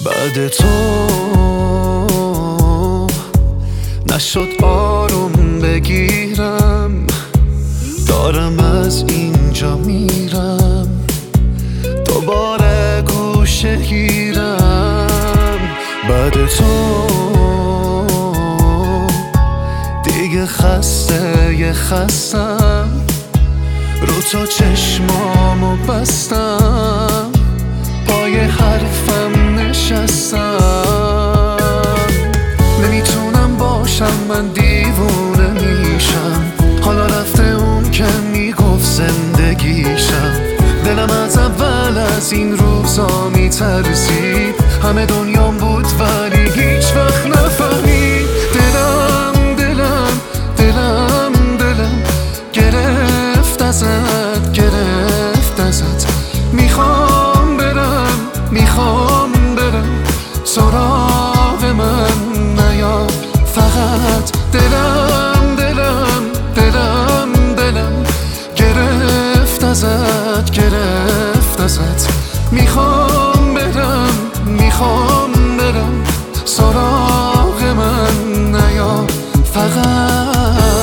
بعد تو نشد آروم بگیرم، دارم از اینجا میرم، دوباره گوشه گیرم. بعد تو دیگه خستم، رو تو چشمامو بستم، پای حرفم نشستم. نمیتونم باشم، من دیوونه میشم، حالا رفته اون که میگفت زندگیشم. دلم از اول از این روزا میترسید، همه دنیام بود ولی هیچ وقت نفهمید. دلم گرفت ازت، میخوام برم سراغ من نیا فقط. دلم گرفت ازت، میخوام برم سراغ من نیا فقط.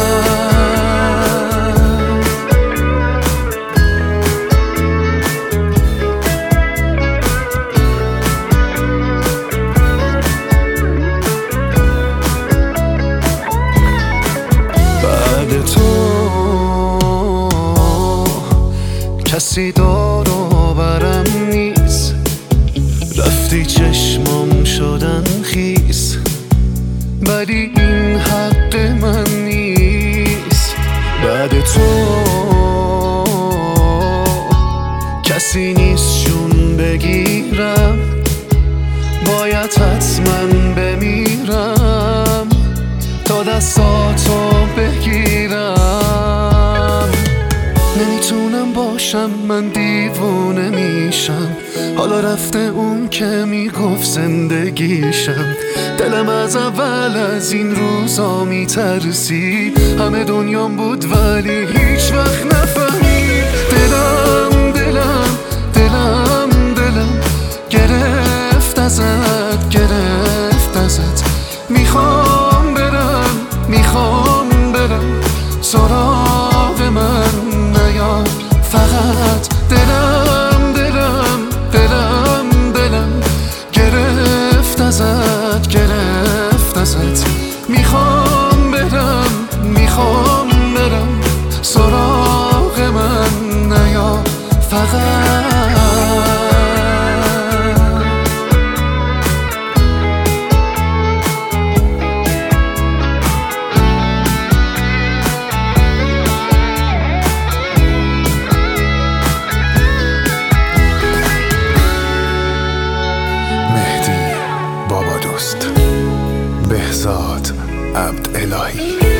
کسی دور و برم نیست، رفتی چشمام شدن خیس، ولی این حق من نیست. بعد تو کسی نیست جون بگیرم، باید حتما بمیرم تا دستاتو بگیرم. نمیتونم باشم، من دیوونه میشم، حالا رفته اون که میگفت زندگیشم. دلم از اول از این روزا میترسید، همه دنیام بود ولی هیچ وقت نفهمید. دلم گرفت ازت، میخوام برم سراغ من نیا فقط. دلم گرفت ازت، میخوام برم سراغ من نیا فقط. بهزاد عبدالهی.